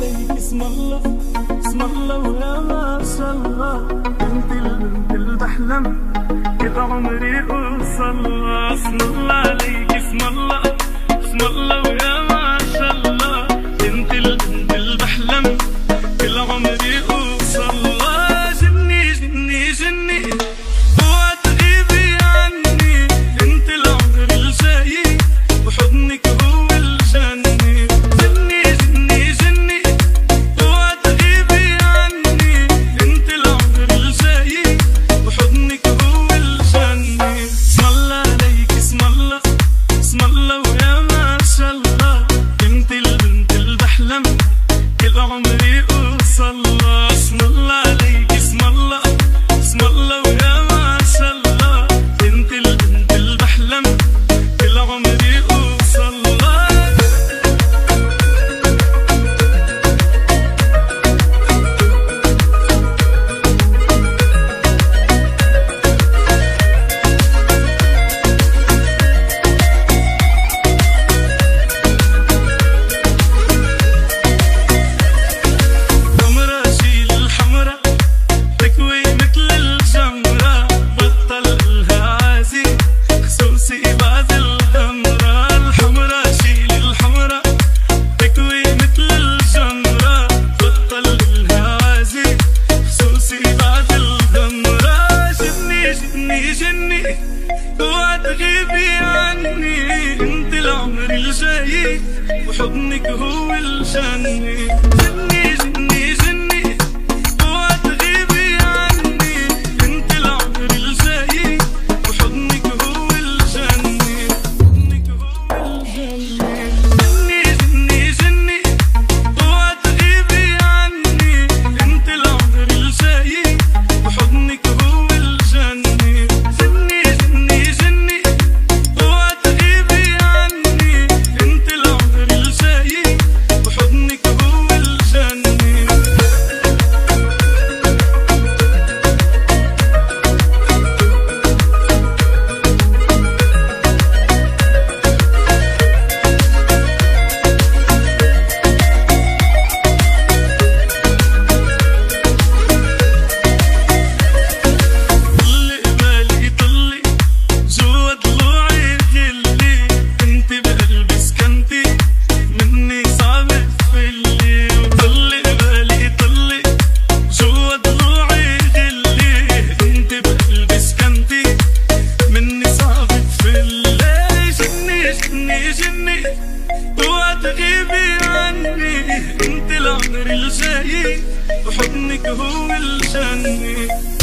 عليك اسم الله اسم الله ويا ما شاء الله، انت البنت اللي بحلم كل عمري اوصل. اسم الله عليك اسم الله اسم الله ويا ما شاء الله، انت البنت اللي بحلم كل عمري اوصل. جني جني جني اوعى تغيبي عني، انت العمر الجاي وحضنك هو الجنة. جني جني جني اوعى تغيبي عني، انت العمر الجاي وحضنك هو الجنة. اسم الله عليك اسم الله اسم الله ويا ما شاء الله، انت البنت اللي بحلم كل عمري اوصل. اسم الله عليك اسم الله اسم الله ويا ما شاء الله، انت البنت اللي بحلم كل عمري اوصل. جني اوعى تغيبي عني، انت العمر الجاي وحضنك هو الجنة. جني جني جني اوعى تغيبي عني، انت العمر الجاي وحضنك هو الجنة. حضنك هو الجنة. جني جني جني اوعى تغيبي عني، انت العمر الجاي وحضنك هو الجنة. جني اوعى تغيبي عني، انت العمر الجاي وحضنك هو الجنة.